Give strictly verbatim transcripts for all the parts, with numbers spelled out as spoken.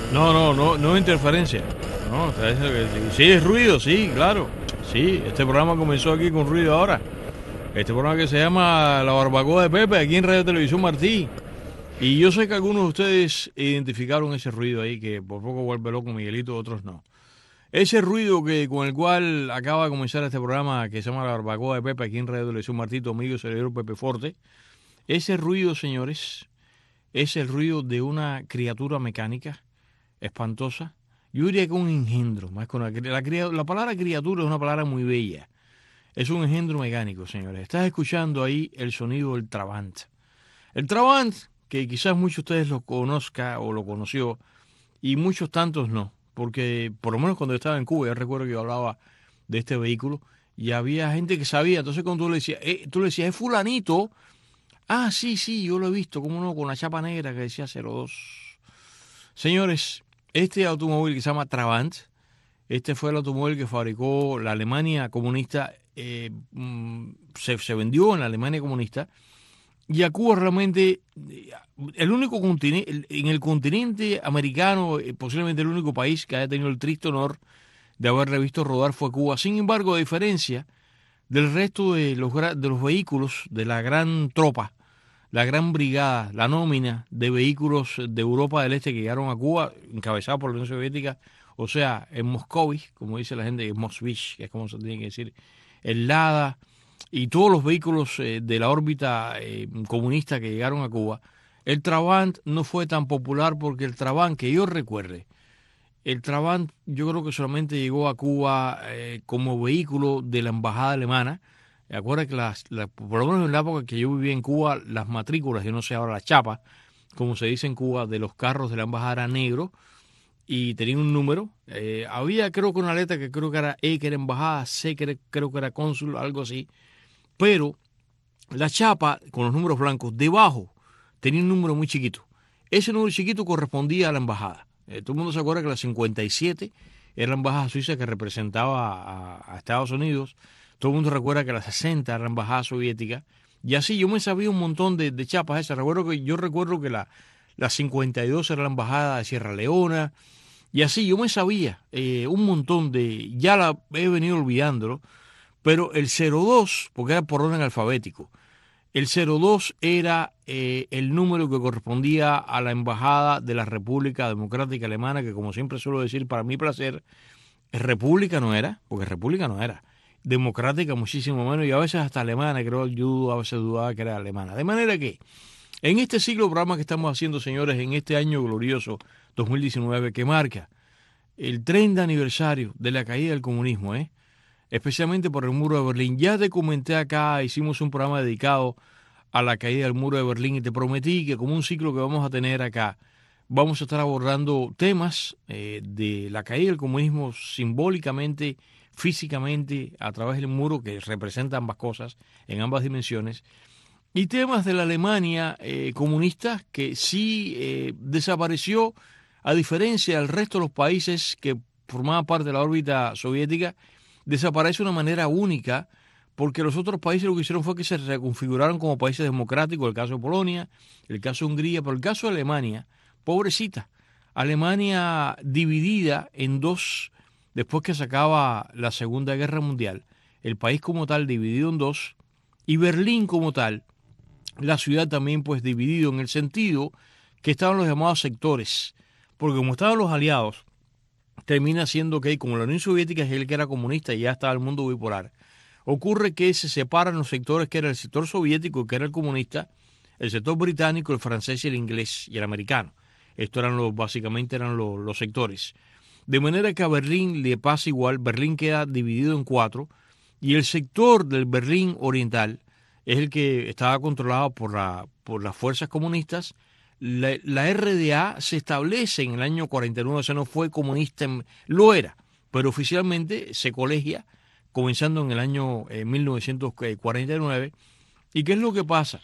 No, no, no, no interferencia. No, sí, es ruido, sí, claro. Sí, este programa comenzó aquí con ruido ahora. Este programa que se llama La Barbacoa de Pepe, aquí en Radio Televisión Martí. Y yo sé que algunos de ustedes identificaron ese ruido ahí, que por poco vuelve loco Miguelito, otros no. Ese ruido que con el cual acaba de comenzar este programa que se llama La Barbacoa de Pepe, aquí en Radio Televisión Martí, tu amigo cerebro Pepe Forte. Ese ruido, señores, es el ruido de una criatura mecánica espantosa. Yo diría que un engendro, más con la, la, la palabra criatura es una palabra muy bella. Es un engendro mecánico, señores. Estás escuchando ahí el sonido del Trabant. El Trabant, que quizás muchos de ustedes lo conozcan o lo conoció, y muchos tantos no, porque por lo menos cuando yo estaba en Cuba, yo recuerdo que yo hablaba de este vehículo y había gente que sabía. Entonces cuando tú le decías, eh, tú le decías, es fulanito. Ah, sí, sí, yo lo he visto, como uno con la chapa negra que decía cero dos. Señores, este automóvil que se llama Trabant, este fue el automóvil que fabricó la Alemania comunista, eh, se, se vendió en la Alemania comunista, y a Cuba realmente, el único continente, en el continente americano, posiblemente el único país que haya tenido el triste honor de haberle visto rodar fue Cuba. Sin embargo, a diferencia del resto de los, de los vehículos de la gran tropa, la gran brigada, la nómina de vehículos de Europa del Este que llegaron a Cuba, encabezada por la Unión Soviética, o sea, en Moscovich, como dice la gente, en Moskvich, que es como se tiene que decir, el Lada, y todos los vehículos eh, de la órbita eh, comunista que llegaron a Cuba. El Trabant no fue tan popular porque el Trabant, que yo recuerde, el Trabant yo creo que solamente llegó a Cuba eh, como vehículo de la embajada alemana. Acuerda que las, la, por lo menos en la época que yo vivía en Cuba, las matrículas, yo no sé ahora las chapas, como se dice en Cuba, de los carros de la embajada era negro y tenía un número. Eh, había creo que una letra que creo que era E, que era embajada, C, que era, creo que era cónsul, algo así. Pero la chapa con los números blancos debajo tenía un número muy chiquito. Ese número chiquito correspondía a la embajada. Eh, todo el mundo se acuerda que la cincuenta y siete era la embajada suiza que representaba a, a Estados Unidos. Todo el mundo recuerda que la sesenta era la embajada soviética. Y así yo me sabía un montón de, de chapas esas. Recuerdo que, yo recuerdo que la, la cincuenta y dos era la embajada de Sierra Leona. Y así yo me sabía eh, un montón de... Ya la he venido olvidándolo. Pero el cero dos, porque era por orden alfabético, el cero dos era eh, el número que correspondía a la Embajada de la República Democrática Alemana, que como siempre suelo decir, para mi placer, república no era, porque república no era, democrática muchísimo menos, y a veces hasta alemana, creo yo a veces dudaba que era alemana. De manera que, en este ciclo de programa que estamos haciendo, señores, en este año glorioso dos mil diecinueve, que marca el treinta aniversario de la caída del comunismo, ¿eh? especialmente por el muro de Berlín. Ya te comenté acá, hicimos un programa dedicado a la caída del muro de Berlín y te prometí que como un ciclo que vamos a tener acá, vamos a estar abordando temas eh, de la caída del comunismo simbólicamente, físicamente, a través del muro que representa ambas cosas en ambas dimensiones, y temas de la Alemania eh, comunista que sí eh, desapareció, a diferencia del resto de los países que formaban parte de la órbita soviética, desaparece de una manera única, porque los otros países lo que hicieron fue que se reconfiguraron como países democráticos, el caso de Polonia, el caso de Hungría, pero el caso de Alemania, pobrecita, Alemania dividida en dos, después que se acaba la Segunda Guerra Mundial, el país como tal dividido en dos, y Berlín como tal, la ciudad también pues dividido en el sentido que estaban los llamados sectores, porque como estaban los aliados, termina siendo que como la Unión Soviética es el que era comunista y ya estaba el mundo bipolar, ocurre que se separan los sectores, que era el sector soviético, que era el comunista, el sector británico, el francés y el inglés y el americano. Estos eran los, básicamente eran los, los sectores. De manera que a Berlín le pasa igual, Berlín queda dividido en cuatro, y el sector del Berlín oriental es el que estaba controlado por, la, por las fuerzas comunistas. La, la R D A se establece en el año cuarenta y nueve, o sea, no fue comunista, en, lo era, pero oficialmente se colegia comenzando en el año eh, mil novecientos cuarenta y nueve. ¿Y qué es lo que pasa?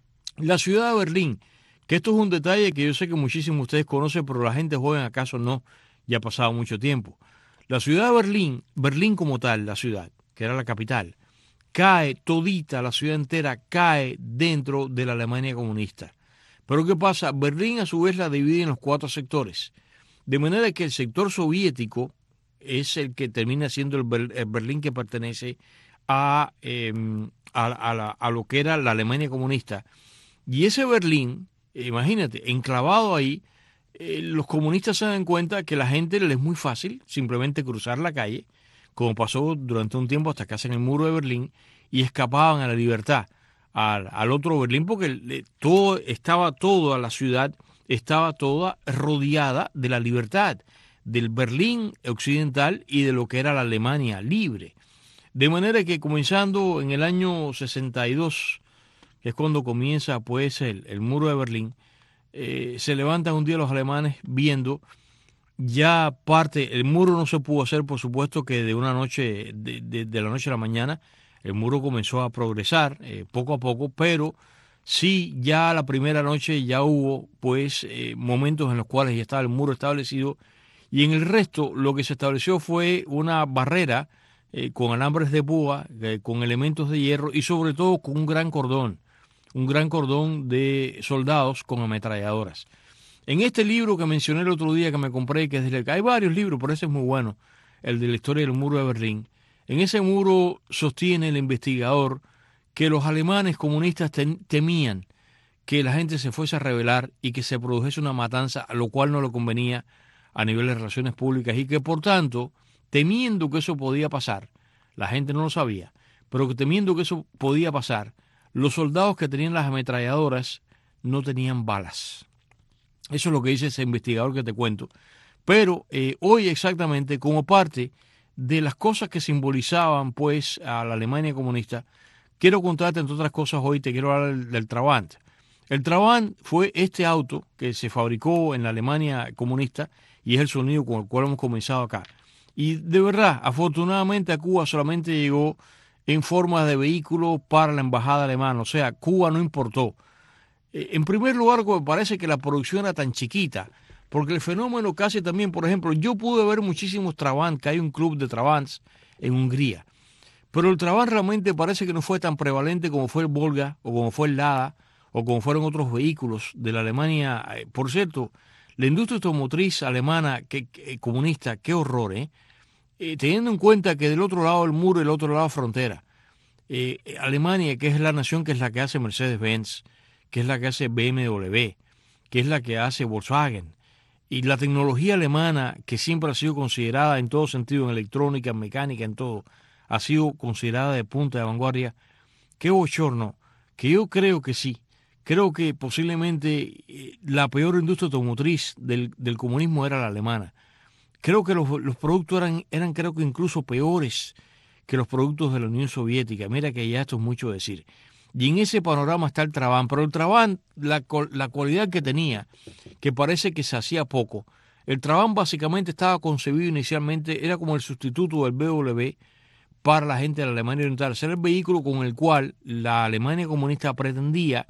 La ciudad de Berlín, que esto es un detalle que yo sé que muchísimos de ustedes conocen, pero la gente joven acaso no, ya ha pasado mucho tiempo. La ciudad de Berlín, Berlín como tal, la ciudad, que era la capital, cae todita, la ciudad entera cae dentro de la Alemania comunista. Pero ¿qué pasa? Berlín a su vez la divide en los cuatro sectores. De manera que el sector soviético es el que termina siendo el, Ber- el Berlín que pertenece a, eh, a, a la- a lo que era la Alemania comunista. Y ese Berlín, imagínate, enclavado ahí, eh, los comunistas se dan cuenta que la gente les es muy fácil simplemente cruzar la calle, como pasó durante un tiempo hasta que hacen el muro de Berlín, y escapaban a la libertad, al, al otro Berlín, porque le- todo estaba toda la ciudad, estaba toda rodeada de la libertad, del Berlín occidental y de lo que era la Alemania libre. De manera que comenzando en el año sesenta y dos, que es cuando comienza pues el, el muro de Berlín, eh, se levantan un día los alemanes viendo ya parte, el muro no se pudo hacer por supuesto que de una noche, de, de- de la noche a la mañana, el muro comenzó a progresar eh, poco a poco, pero sí ya la primera noche ya hubo pues eh, momentos en los cuales ya estaba el muro establecido y en el resto lo que se estableció fue una barrera eh, con alambres de púa, eh, con elementos de hierro y sobre todo con un gran cordón, un gran cordón de soldados con ametralladoras. En este libro que mencioné el otro día que me compré, que es del, hay varios libros, pero ese es muy bueno, el de la historia del muro de Berlín. En ese muro sostiene el investigador que los alemanes comunistas tem- temían que la gente se fuese a rebelar y que se produjese una matanza, a lo cual no le convenía a nivel de relaciones públicas y que por tanto, temiendo que eso podía pasar, la gente no lo sabía, pero que temiendo que eso podía pasar, los soldados que tenían las ametralladoras no tenían balas. Eso es lo que dice ese investigador que te cuento. Pero eh, hoy exactamente, como parte de las cosas que simbolizaban pues a la Alemania comunista, quiero contarte entre otras cosas hoy, te quiero hablar del, del Trabant. El Trabant fue este auto que se fabricó en la Alemania comunista y es el sonido con el cual hemos comenzado acá. Y de verdad, afortunadamente a Cuba solamente llegó en forma de vehículo para la embajada alemana, o sea, Cuba no importó. Eh, En primer lugar, me parece que la producción era tan chiquita, porque el fenómeno casi también, por ejemplo, yo pude ver muchísimos Trabant, que hay un club de Trabants en Hungría, pero el Trabant realmente parece que no fue tan prevalente como fue el Volga, o como fue el Lada, o como fueron otros vehículos de la Alemania. Eh, Por cierto, la industria automotriz alemana que, que- comunista, qué horror, ¿eh? Eh, Teniendo en cuenta que del otro lado del muro y del otro lado frontera, eh, Alemania, que es la nación que es la que hace Mercedes-Benz, que es la que hace B M W, que es la que hace Volkswagen, y la tecnología alemana, que siempre ha sido considerada en todo sentido, en electrónica, en mecánica, en todo, ha sido considerada de punta de vanguardia, qué bochorno, que yo creo que sí, creo que posiblemente eh, la peor industria automotriz del, del comunismo era la alemana. Creo que los, los productos eran, eran creo que incluso peores que los productos de la Unión Soviética. Mira que ya esto es mucho decir. Y en ese panorama está el Trabant, pero el Trabant, la, la cualidad que tenía, que parece que se hacía poco, el Trabant básicamente estaba concebido inicialmente, era como el sustituto del B M W para la gente de la Alemania Oriental. Ser el vehículo con el cual la Alemania comunista pretendía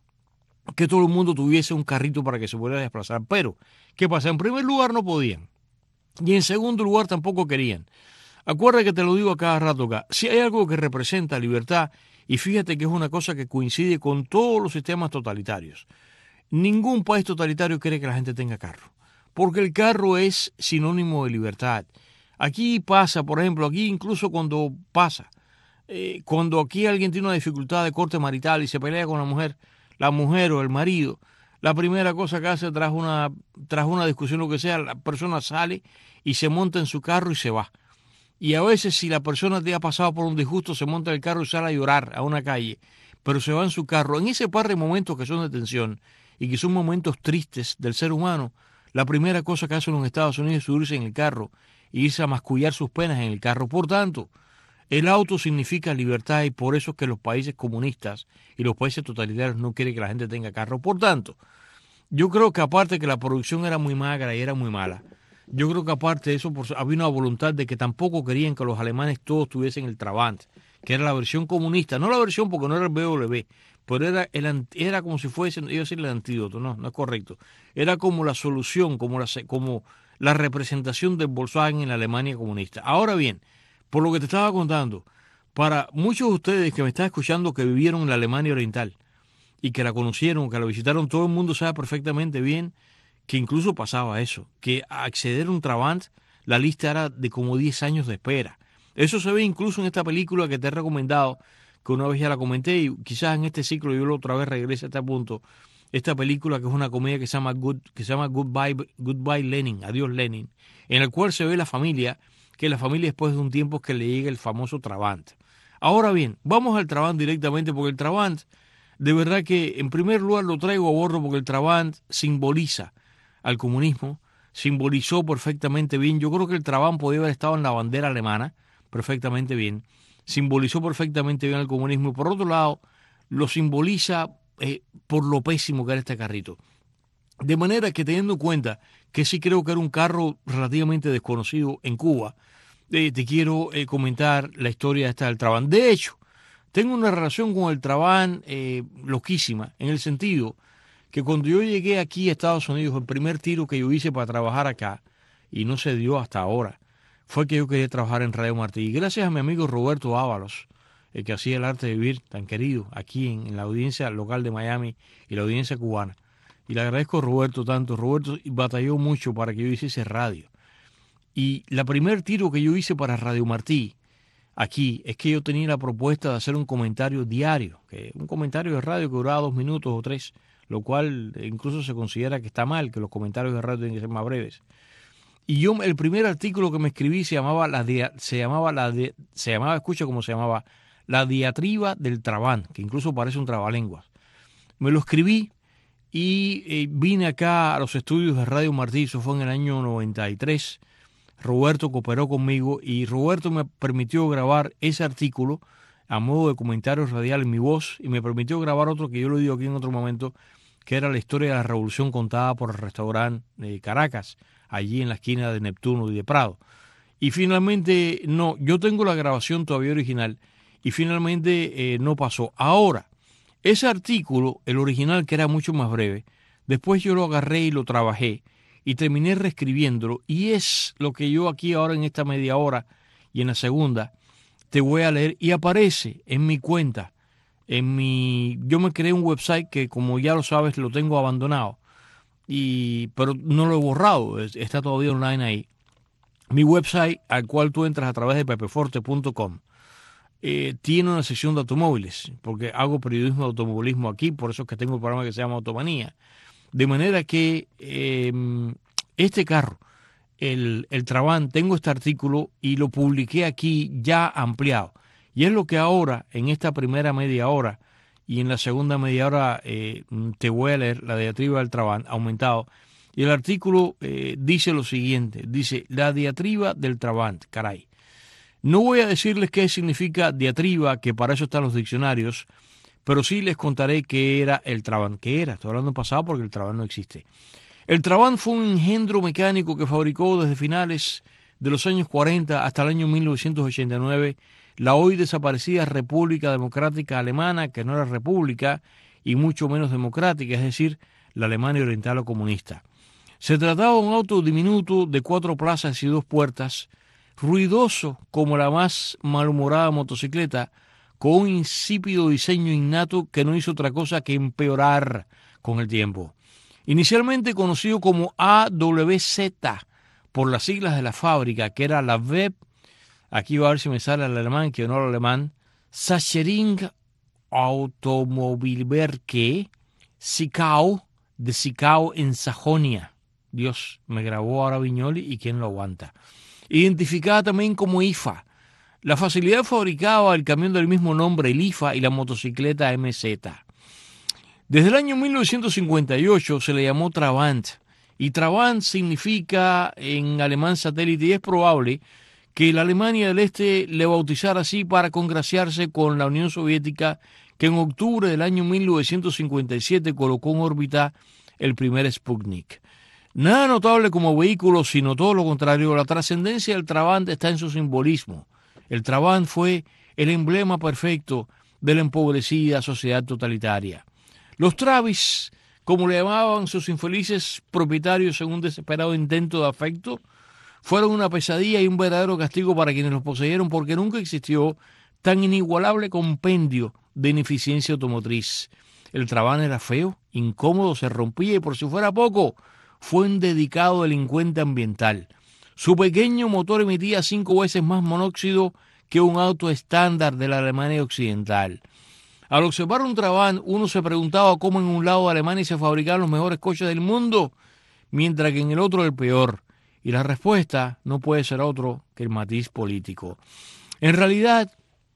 que todo el mundo tuviese un carrito para que se pudiera desplazar. Pero, ¿qué pasa? En primer lugar no podían. Y en segundo lugar tampoco querían. Acuérdate que te lo digo a cada rato acá. Si hay algo que representa libertad, y fíjate que es una cosa que coincide con todos los sistemas totalitarios. Ningún país totalitario quiere que la gente tenga carro, porque el carro es sinónimo de libertad. Aquí pasa, por ejemplo, aquí incluso cuando pasa, eh, cuando aquí alguien tiene una dificultad de corte marital y se pelea con la mujer, la mujer o el marido, la primera cosa que hace tras una, tras una discusión, lo que sea, la persona sale y se monta en su carro y se va. Y a veces si la persona te ha pasado por un disgusto, se monta en el carro y sale a llorar a una calle, pero se va en su carro. En ese par de momentos que son de tensión y que son momentos tristes del ser humano, la primera cosa que hacen los Estados Unidos es subirse en el carro e irse a mascullar sus penas en el carro. Por tanto, el auto significa libertad y por eso es que los países comunistas y los países totalitarios no quieren que la gente tenga carro. Por tanto, yo creo que aparte que la producción era muy magra y era muy mala, yo creo que aparte de eso por, había una voluntad de que tampoco querían que los alemanes todos tuviesen el Trabant, que era la versión comunista, no la versión porque no era el B M W, pero era, el, era como si fuese, iba a decir el antídoto, no, no es correcto, era como la solución, como la, como la representación del Volkswagen en la Alemania comunista. Ahora bien, por lo que te estaba contando, para muchos de ustedes que me están escuchando que vivieron en la Alemania Oriental, y que la conocieron, que la visitaron, todo el mundo sabe perfectamente bien que incluso pasaba eso, que a acceder a un Trabant la lista era de como diez años de espera. Eso se ve incluso en esta película que te he recomendado, que una vez ya la comenté y quizás en este ciclo yo otra vez regrese a este punto. Esta película que es una comedia que se llama Good, que se llama Goodbye, Goodbye Lenin, Adiós Lenin, en el cual se ve la familia, que la familia después de un tiempo es que le llega el famoso Trabant. Ahora bien, vamos al Trabant directamente porque el Trabant, de verdad que en primer lugar lo traigo a bordo porque el Trabant simboliza al comunismo, simbolizó perfectamente bien. Yo creo que el Trabant podía haber estado en la bandera alemana perfectamente bien, simbolizó perfectamente bien al comunismo y por otro lado lo simboliza eh, por lo pésimo que era este carrito. De manera que teniendo en cuenta que sí creo que era un carro relativamente desconocido en Cuba, eh, te quiero eh, comentar la historia esta del Trabant. De hecho, tengo una relación con el Trabant eh, loquísima, en el sentido que cuando yo llegué aquí a Estados Unidos, el primer tiro que yo hice para trabajar acá, y no se dio hasta ahora, fue que yo quería trabajar en Radio Martí. Y gracias a mi amigo Roberto Ábalos, el que hacía el arte de vivir tan querido aquí en, en la audiencia local de Miami y la audiencia cubana. Y le agradezco a Roberto tanto. Roberto batalló mucho para que yo hiciese radio. Y la primer tiro que yo hice para Radio Martí aquí es que yo tenía la propuesta de hacer un comentario diario, que un comentario de radio que duraba dos minutos o tres, lo cual incluso se considera que está mal, que los comentarios de radio tienen que ser más breves. Y yo, el primer artículo que me escribí se llamaba, la dia, se llamaba, la de, se llamaba, escucha cómo se llamaba, La diatriba del Trabant, que incluso parece un trabalenguas. Me lo escribí y eh, vine acá a los estudios de Radio Martí, eso fue en el año noventa y tres. Roberto cooperó conmigo y Roberto me permitió grabar ese artículo a modo de comentario radial en mi voz y me permitió grabar otro que yo lo digo aquí en otro momento, que era la historia de la revolución contada por el restaurante de Caracas, allí en la esquina de Neptuno y de Prado. Y finalmente, no, yo tengo la grabación todavía original y finalmente eh, no pasó. Ahora, ese artículo, el original que era mucho más breve, después yo lo agarré y lo trabajé y terminé reescribiéndolo y es lo que yo aquí ahora en esta media hora y en la segunda te voy a leer y aparece en mi cuenta, en mi, yo me creé un website que como ya lo sabes lo tengo abandonado, y, pero no lo he borrado, está todavía online ahí. Mi website al cual tú entras a través de pepeforte punto com eh, tiene una sección de automóviles porque hago periodismo de automovilismo aquí, por eso es que tengo un programa que se llama Automanía. De manera que eh, este carro, el, el Trabant, tengo este artículo y lo publiqué aquí ya ampliado. Y es lo que ahora, en esta primera media hora y en la segunda media hora, eh, te voy a leer la diatriba del Trabant aumentado. Y el artículo eh, dice lo siguiente, dice, la diatriba del Trabant, caray. No voy a decirles qué significa diatriba, que para eso están los diccionarios, pero sí les contaré qué era el Trabant. ¿Qué era? Estoy hablando en pasado porque el Trabant no existe. El Trabant fue un engendro mecánico que fabricó desde finales de los años cuarenta hasta el año mil novecientos ochenta y nueve la hoy desaparecida República Democrática Alemana, que no era república y mucho menos democrática, es decir, la Alemania Oriental o comunista. Se trataba de un auto diminuto de cuatro plazas y dos puertas, ruidoso como la más malhumorada motocicleta, con un insípido diseño innato que no hizo otra cosa que empeorar con el tiempo. Inicialmente conocido como A W Z por las siglas de la fábrica, que era la W E B, aquí va a ver si me sale el alemán, que no el alemán, Sachering Automobilwerke Zwickau, de Zwickau en Sajonia. Dios, me grabó ahora Viñoli y quién lo aguanta. Identificada también como I F A. La facilidad fabricaba el camión del mismo nombre, el I F A, y la motocicleta M Z. Desde el año mil novecientos cincuenta y ocho se le llamó Trabant, y Trabant significa en alemán satélite, y es probable que la Alemania del Este le bautizara así para congraciarse con la Unión Soviética, que en octubre del año mil novecientos cincuenta y siete colocó en órbita el primer Sputnik. Nada notable como vehículo, sino todo lo contrario, la trascendencia del Trabant está en su simbolismo. El Trabant fue el emblema perfecto de la empobrecida sociedad totalitaria. Los Travis, como le llamaban sus infelices propietarios en un desesperado intento de afecto, fueron una pesadilla y un verdadero castigo para quienes los poseyeron, porque nunca existió tan inigualable compendio de ineficiencia automotriz. El Trabant era feo, incómodo, se rompía y por si fuera poco, fue un dedicado delincuente ambiental. Su pequeño motor emitía cinco veces más monóxido que un auto estándar de la Alemania occidental. Al observar un Trabant, uno se preguntaba cómo en un lado de Alemania se fabricaban los mejores coches del mundo, mientras que en el otro el peor. Y la respuesta no puede ser otro que el matiz político. En realidad,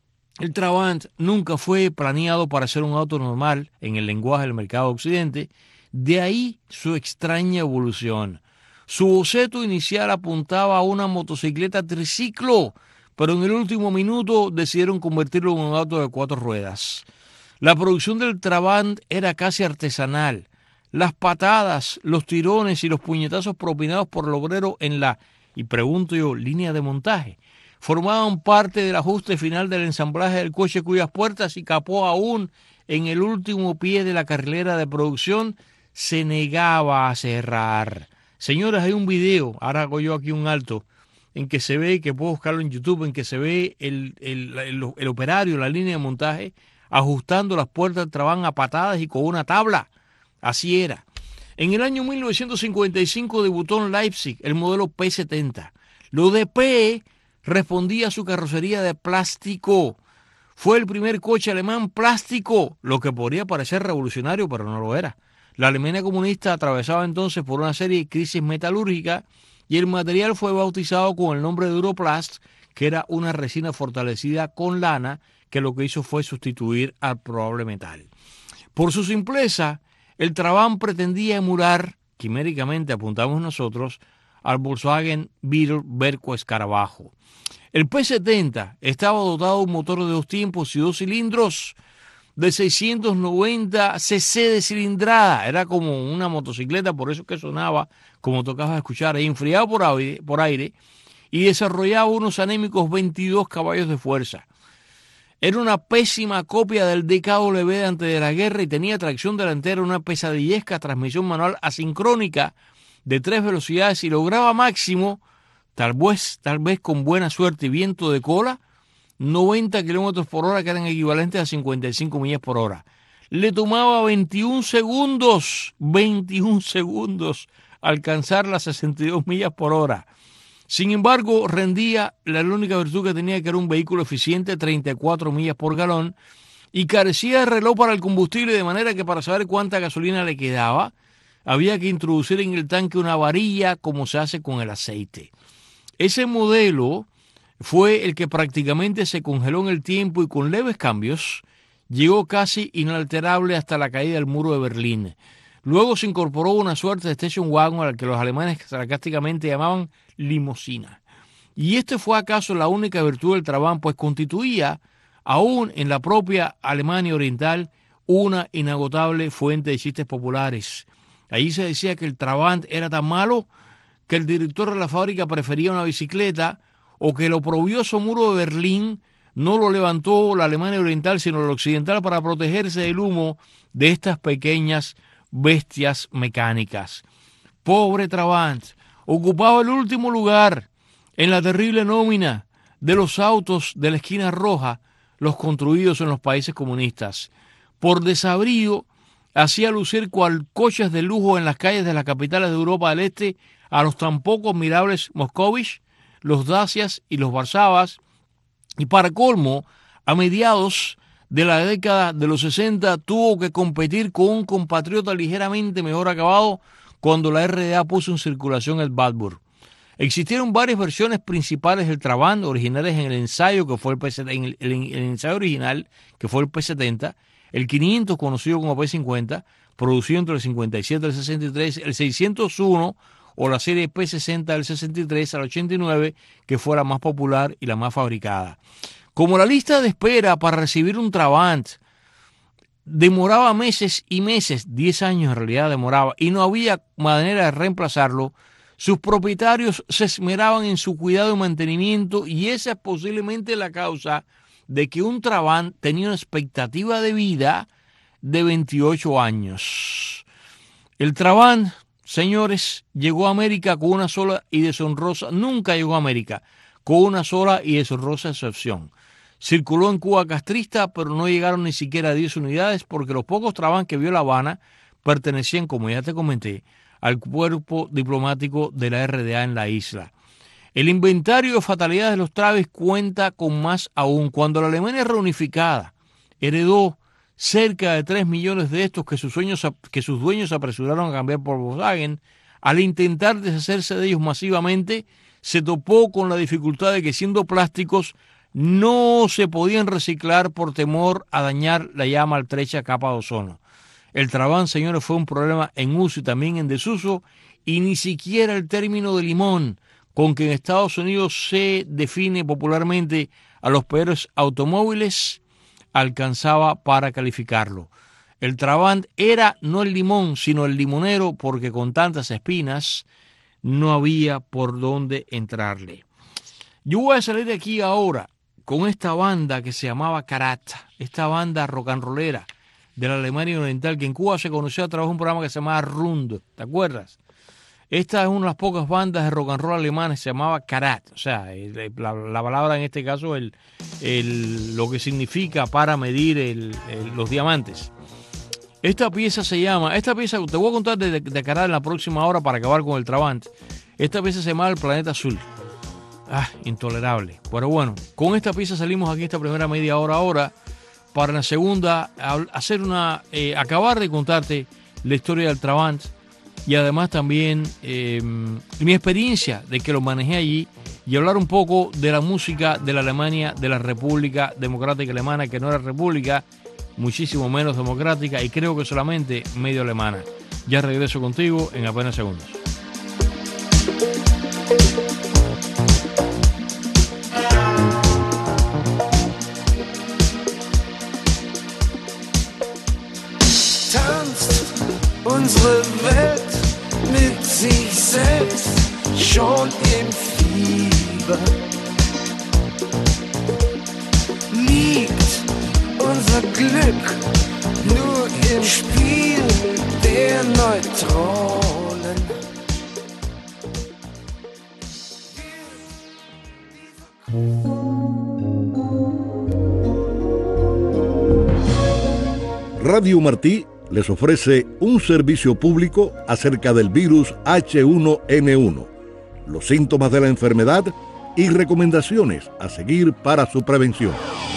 el Trabant nunca fue planeado para ser un auto normal en el lenguaje del mercado occidente, de ahí su extraña evolución. Su boceto inicial apuntaba a una motocicleta triciclo, pero en el último minuto decidieron convertirlo en un auto de cuatro ruedas. La producción del Trabant era casi artesanal. Las patadas, los tirones y los puñetazos propinados por el obrero en la, y pregunto yo, línea de montaje, formaban parte del ajuste final del ensamblaje del coche cuyas puertas y capó aún en el último pie de la carrilera de producción se negaba a cerrar. Señores, hay un video, ahora hago yo aquí un alto, en que se ve, que puedo buscarlo en YouTube, en que se ve el, el, el, el operario, la línea de montaje, ajustando las puertas del Trabant a patadas y con una tabla. Así era. En el año mil novecientos cincuenta y cinco debutó en Leipzig el modelo P setenta. Lo de P respondía a su carrocería de plástico. Fue el primer coche alemán plástico, lo que podría parecer revolucionario, pero no lo era. La Alemania comunista atravesaba entonces por una serie de crisis metalúrgicas y el material fue bautizado con el nombre de Duroplast, que era una resina fortalecida con lana que lo que hizo fue sustituir al probable metal. Por su simpleza, el Trabant pretendía emular, quiméricamente apuntamos nosotros, al Volkswagen Beetle Berco Escarabajo. El P setenta estaba dotado de un motor de dos tiempos y dos cilindros de seiscientos noventa cc de cilindrada. Era como una motocicleta, por eso que sonaba, como tocaba escuchar, enfriado por aire, por aire y desarrollaba unos anémicos veintidós caballos de fuerza. Era una pésima copia del D K W de antes de la guerra y tenía tracción delantera, una pesadillesca transmisión manual asincrónica de tres velocidades y lograba máximo, tal vez, tal vez con buena suerte y viento de cola, noventa kilómetros por hora, que eran equivalentes a cincuenta y cinco millas por hora. Le tomaba veintiún segundos, veintiún segundos alcanzar las sesenta y dos millas por hora. Sin embargo, rendía, la única virtud que tenía, que era un vehículo eficiente, treinta y cuatro millas por galón, y carecía de reloj para el combustible, de manera que para saber cuánta gasolina le quedaba, había que introducir en el tanque una varilla, como se hace con el aceite. Ese modelo fue el que prácticamente se congeló en el tiempo y con leves cambios llegó casi inalterable hasta la caída del muro de Berlín. Luego se incorporó una suerte de station wagon al que los alemanes sarcásticamente llamaban limusina. Y este fue acaso la única virtud del Trabant, pues constituía, aún en la propia Alemania Oriental, una inagotable fuente de chistes populares. Allí se decía que el Trabant era tan malo que el director de la fábrica prefería una bicicleta, o que el oprobioso muro de Berlín no lo levantó la Alemania Oriental, sino la occidental, para protegerse del humo de estas pequeñas bestias mecánicas. Pobre Trabant, ocupaba el último lugar en la terrible nómina de los autos de la esquina roja, los construidos en los países comunistas. Por desabrío, hacía lucir cual coches de lujo en las calles de las capitales de Europa del Este a los tan poco admirables Moscovich, los Dacias y los Varsavas, y para colmo, a mediados de la década de los sesenta tuvo que competir con un compatriota ligeramente mejor acabado cuando la R D A puso en circulación el Wartburg. Existieron varias versiones principales del Trabant, originales en el ensayo que fue el P setenta, en el, el, el ensayo original que fue el P setenta, el quinientos conocido como P cincuenta, producido entre el cincuenta y siete y el sesenta y tres, el seiscientos uno o la serie P sesenta del sesenta y tres al ochenta y nueve, que fue la más popular y la más fabricada. Como la lista de espera para recibir un Trabant demoraba meses y meses, diez años en realidad demoraba, y no había manera de reemplazarlo, sus propietarios se esmeraban en su cuidado y mantenimiento, y esa es posiblemente la causa de que un Trabant tenía una expectativa de vida de veintiocho años. El Trabant, señores, llegó a América con una sola y deshonrosa, nunca llegó a América con una sola y deshonrosa excepción. Circuló en Cuba castrista, pero no llegaron ni siquiera a diez unidades, porque los pocos Trabant que vio La Habana pertenecían, como ya te comenté, al cuerpo diplomático de la R D A en la isla. El inventario de fatalidades de los Travis cuenta con más aún. Cuando la Alemania reunificada heredó cerca de tres millones de estos que sus, sueños, que sus dueños se apresuraron a cambiar por Volkswagen, al intentar deshacerse de ellos masivamente, se topó con la dificultad de que, siendo plásticos, no se podían reciclar por temor a dañar la ya maltrecha capa de ozono. El Trabant, señores, fue un problema en uso y también en desuso, y ni siquiera el término de limón, con que en Estados Unidos se define popularmente a los peores automóviles, alcanzaba para calificarlo. El Trabant era no el limón, sino el limonero, porque con tantas espinas no había por dónde entrarle. Yo voy a salir de aquí ahora con esta banda que se llamaba Karat, esta banda rock and rollera de la Alemania Oriental, que en Cuba se conoció a través de un programa que se llamaba Rund, ¿te acuerdas? Esta es una de las pocas bandas de rock and roll alemanes, se llamaba Karat, o sea, la, la palabra en este caso, el, el, lo que significa para medir el, el, los diamantes. Esta pieza se llama, esta pieza, te voy a contar de, de Karat en la próxima hora para acabar con el Trabant. Esta pieza se llama El Planeta Azul. Ah, intolerable. Pero bueno, con esta pieza salimos aquí esta primera media hora ahora, para la segunda hacer una, eh, acabar de contarte la historia del Trabant y además también eh, mi experiencia de que lo manejé allí y hablar un poco de la música de la Alemania, de la República Democrática Alemana, que no era república, muchísimo menos democrática y creo que solamente medio alemana. Ya regreso contigo en apenas segundos. Tanzt unsere Welt mit sich selbst schon im Fieber. Liegt unser Glück nur im Spiel der Neutronen. Radio Martí les ofrece un servicio público acerca del virus H uno N uno, los síntomas de la enfermedad y recomendaciones a seguir para su prevención.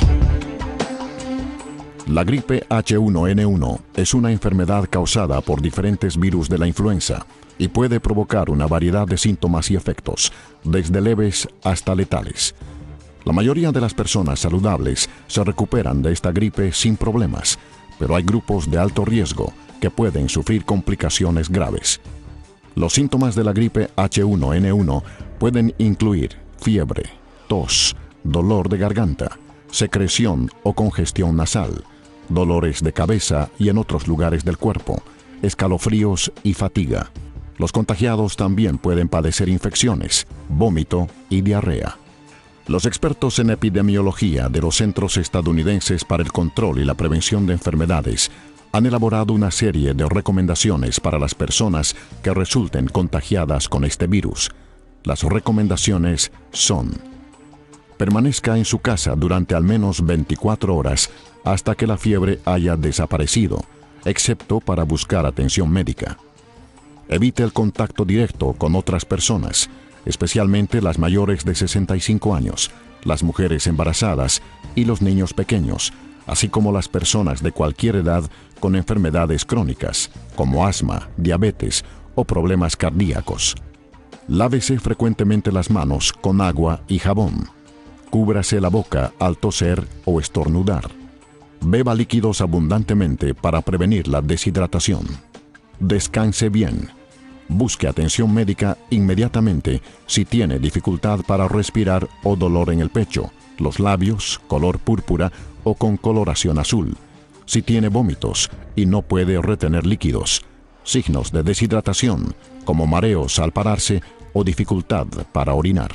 La gripe H uno N uno es una enfermedad causada por diferentes virus de la influenza y puede provocar una variedad de síntomas y efectos, desde leves hasta letales. La mayoría de las personas saludables se recuperan de esta gripe sin problemas, pero hay grupos de alto riesgo que pueden sufrir complicaciones graves. Los síntomas de la gripe H uno N uno pueden incluir fiebre, tos, dolor de garganta, secreción o congestión nasal, dolores de cabeza y en otros lugares del cuerpo, escalofríos y fatiga. Los contagiados también pueden padecer infecciones, vómito y diarrea. Los expertos en epidemiología de los Centros Estadounidenses para el Control y la Prevención de Enfermedades han elaborado una serie de recomendaciones para las personas que resulten contagiadas con este virus. Las recomendaciones son: permanezca en su casa durante al menos veinticuatro horas hasta que la fiebre haya desaparecido, excepto para buscar atención médica. Evite el contacto directo con otras personas, especialmente las mayores de sesenta y cinco años, las mujeres embarazadas y los niños pequeños, así como las personas de cualquier edad con enfermedades crónicas, como asma, diabetes o problemas cardíacos. Lávese frecuentemente las manos con agua y jabón. Cúbrase la boca al toser o estornudar. Beba líquidos abundantemente para prevenir la deshidratación. Descanse bien. Busque atención médica inmediatamente si tiene dificultad para respirar o dolor en el pecho, los labios, color púrpura o con coloración azul, si tiene vómitos y no puede retener líquidos, signos de deshidratación como mareos al pararse o dificultad para orinar.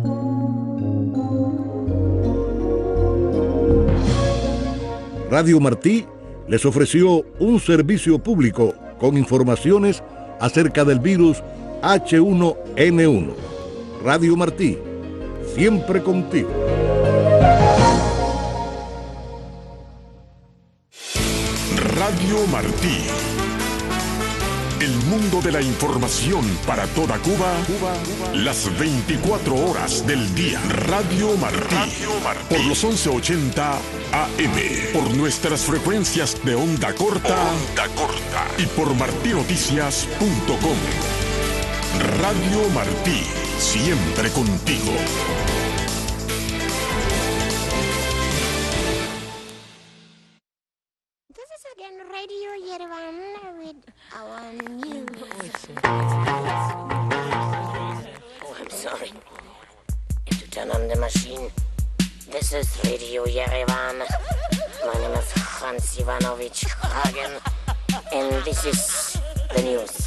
Radio Martí les ofreció un servicio público con informaciones acerca del virus H uno N uno. Radio Martí, siempre contigo. Radio Martí, mundo de la información para toda Cuba, Cuba, Cuba, las veinticuatro horas del día. Radio Martí, Radio Martí, por los once ochenta A M, por nuestras frecuencias de onda corta, onda corta y por martinoticias punto com. Radio Martí, siempre contigo. This is again Radio Yerevan with our new voice. Oh, I'm sorry. If you turn on the machine, this is Radio Yerevan. My name is Hans Ivanovich Hagen, and this is the news.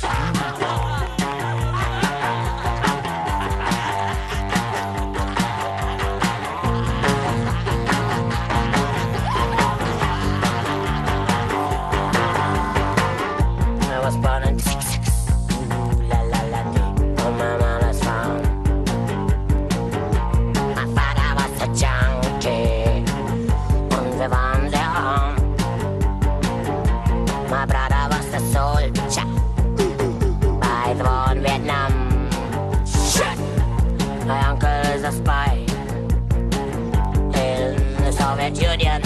I was born in sixty-six. Ooh la la la day on my mother's farm. My father was a junkie, und wir waren sehr arm. My brother was a soldier by the war in Vietnam. Shit. My uncle is a spy in the Soviet Union.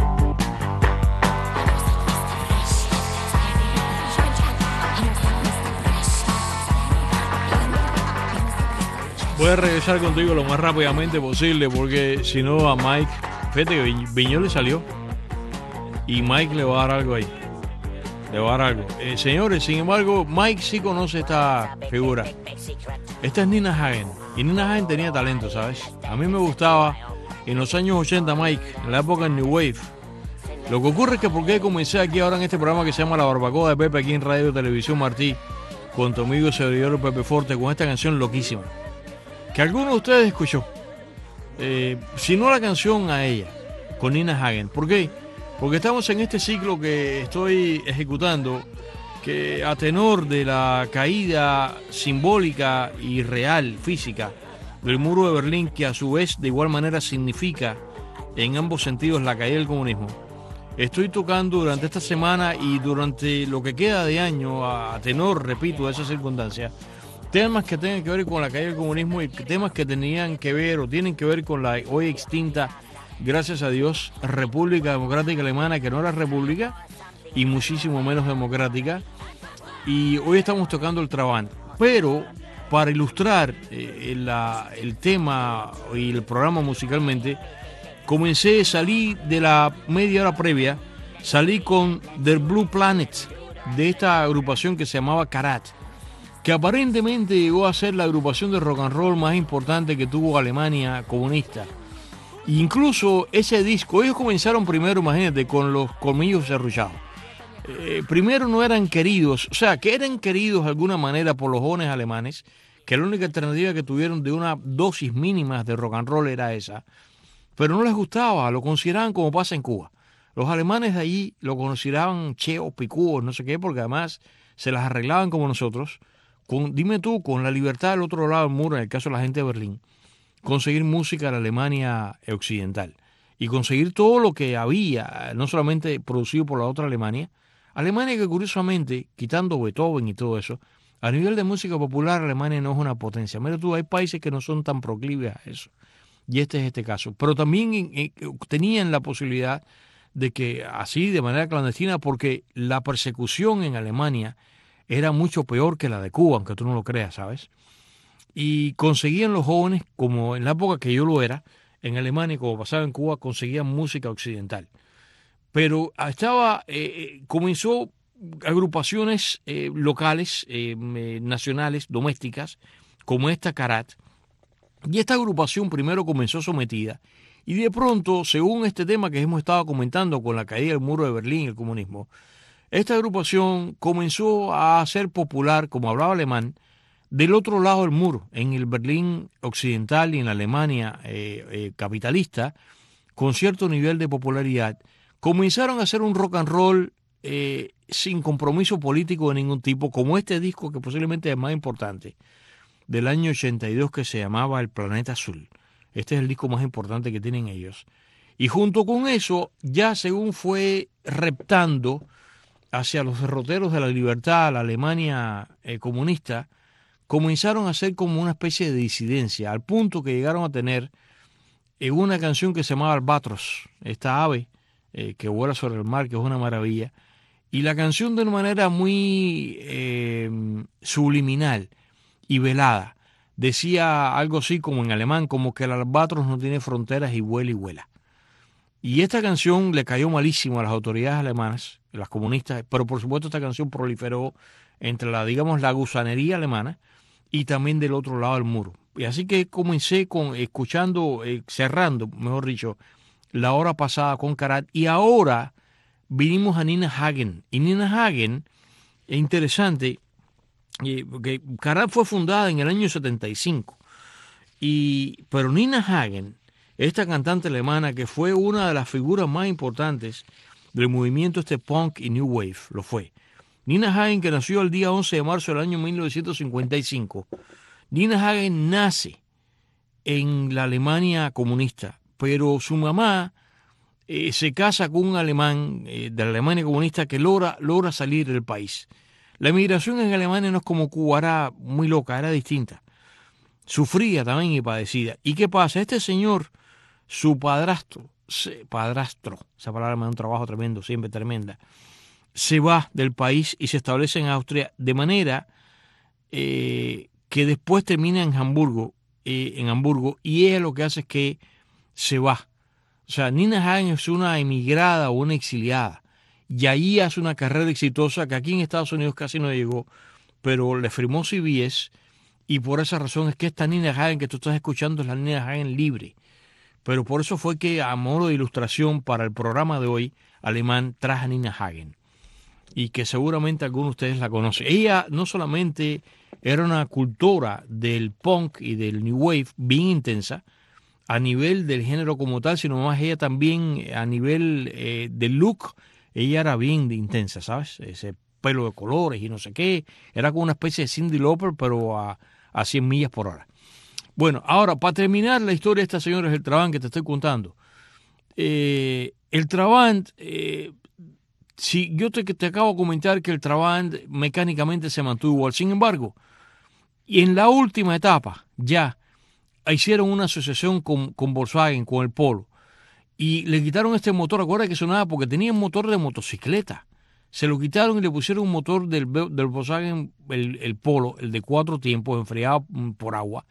Voy a regresar contigo lo más rápidamente posible porque si no a Mike, fíjate que Viñoles le salió y Mike le va a dar algo ahí, le va a dar algo. Eh, señores, sin embargo, Mike sí conoce esta figura. Esta es Nina Hagen y Nina Hagen tenía talento, ¿sabes? A mí me gustaba en los años ochenta Mike, en la época del New Wave. Lo que ocurre es que porque comencé aquí ahora en este programa que se llama La Barbacoa de Pepe aquí en Radio Televisión Martí con tu amigo servidor Pepe Forte con esta canción loquísima que alguno de ustedes escuchó, eh, si no la canción a ella, con Nina Hagen. ¿Por qué? Porque estamos en este ciclo que estoy ejecutando, que a tenor de la caída simbólica y real, física, del muro de Berlín, que a su vez de igual manera significa en ambos sentidos la caída del comunismo, estoy tocando durante esta semana y durante lo que queda de año, a, a tenor, repito, de esa circunstancia, temas que tengan que ver con la caída del comunismo y temas que tenían que ver o tienen que ver con la hoy extinta, gracias a Dios, República Democrática Alemana, que no era república y muchísimo menos democrática. Y hoy estamos tocando el Trabant. Pero para ilustrar eh, la, el tema y el programa musicalmente, comencé, salí de la media hora previa, salí con The Blue Planet, de esta agrupación que se llamaba Karat, que aparentemente llegó a ser la agrupación de rock and roll más importante que tuvo Alemania comunista. Incluso ese disco, ellos comenzaron primero, imagínate, con los colmillos serruchados. Eh, primero no eran queridos, o sea, que eran queridos de alguna manera por los jóvenes alemanes, que la única alternativa que tuvieron de una dosis mínima de rock and roll era esa, pero no les gustaba, lo consideraban como pasa en Cuba. Los alemanes de allí lo consideraban cheos, picúos, no sé qué, porque además se las arreglaban como nosotros. Con, dime tú, con la libertad del otro lado del muro, en el caso de la gente de Berlín, conseguir música de la Alemania occidental y conseguir todo lo que había, no solamente producido por la otra Alemania, Alemania que curiosamente, quitando Beethoven y todo eso, a nivel de música popular Alemania no es una potencia. Mira tú, hay países que no son tan proclives a eso, y este es este caso. Pero también eh, tenían la posibilidad de que así, de manera clandestina, porque la persecución en Alemania era mucho peor que la de Cuba, aunque tú no lo creas, ¿sabes? Y conseguían los jóvenes, como en la época que yo lo era, en Alemania, como pasaba en Cuba, conseguían música occidental. Pero estaba, eh, comenzó agrupaciones eh, locales, eh, nacionales, domésticas, como esta Karat. Y esta agrupación primero comenzó sometida, y de pronto, según este tema que hemos estado comentando con la caída del muro de Berlín y el comunismo, esta agrupación comenzó a ser popular, como hablaba alemán, del otro lado del muro, en el Berlín occidental y en la Alemania eh, eh, capitalista, con cierto nivel de popularidad. Comenzaron a hacer un rock and roll eh, sin compromiso político de ningún tipo, como este disco que posiblemente es más importante, del año ochenta y dos, que se llamaba El Planeta Azul. Este es el disco más importante que tienen ellos. Y junto con eso, ya según fue reptando hacia los derroteros de la libertad, la Alemania eh, comunista, comenzaron a ser como una especie de disidencia, al punto que llegaron a tener eh, una canción que se llamaba Albatros, esta ave eh, que vuela sobre el mar, que es una maravilla, y la canción de una manera muy eh, subliminal y velada decía algo así como en alemán, como que el albatros no tiene fronteras y vuela y vuela. Y esta canción le cayó malísimo a las autoridades alemanas, las comunistas, pero por supuesto esta canción proliferó entre la, digamos, la gusanería alemana y también del otro lado del muro. Y así que comencé con escuchando, eh, cerrando, mejor dicho, la hora pasada con Karat, y ahora vinimos a Nina Hagen. Y Nina Hagen es interesante, eh, porque Karat fue fundada en el año setenta y cinco, y, pero Nina Hagen, esta cantante alemana que fue una de las figuras más importantes del movimiento este punk y new wave, lo fue. Nina Hagen, que nació el día once de marzo del año mil novecientos cincuenta y cinco, Nina Hagen nace en la Alemania comunista, pero su mamá eh, se casa con un alemán eh, de la Alemania comunista que logra, logra salir del país. La emigración en Alemania no es como Cuba, era muy loca, era distinta. Sufría también y padecida. ¿Y qué pasa? Este señor, su padrastro, padrastro, esa palabra me da un trabajo tremendo, siempre tremenda, se va del país y se establece en Austria, de manera eh, que después termina en Hamburgo, eh, en Hamburgo, y ella lo que hace es que se va. O sea, Nina Hagen es una emigrada o una exiliada, y ahí hace una carrera exitosa que aquí en Estados Unidos casi no llegó, pero le firmó C B S, y por esa razón es que esta Nina Hagen que tú estás escuchando es la Nina Hagen libre. Pero por eso fue que, a modo de ilustración para el programa de hoy, alemán, traje a Nina Hagen, y que seguramente algunos de ustedes la conocen. Ella no solamente era una cultora del punk y del new wave bien intensa, a nivel del género como tal, sino más ella también a nivel eh, del look, ella era bien intensa, ¿sabes? Ese pelo de colores y no sé qué, era como una especie de Cyndi Lauper, pero a, a cien millas por hora. Bueno, ahora, para terminar la historia de esta señora del Trabant que te estoy contando, eh, el Trabant, eh, si yo te, te acabo de comentar que el Trabant mecánicamente se mantuvo igual, sin embargo, y en la última etapa ya hicieron una asociación con, con Volkswagen, con el Polo, y le quitaron este motor. Acuérdate que sonaba porque tenía un motor de motocicleta, se lo quitaron y le pusieron un motor del, del Volkswagen, el, el Polo, el de cuatro tiempos, enfriado por agua.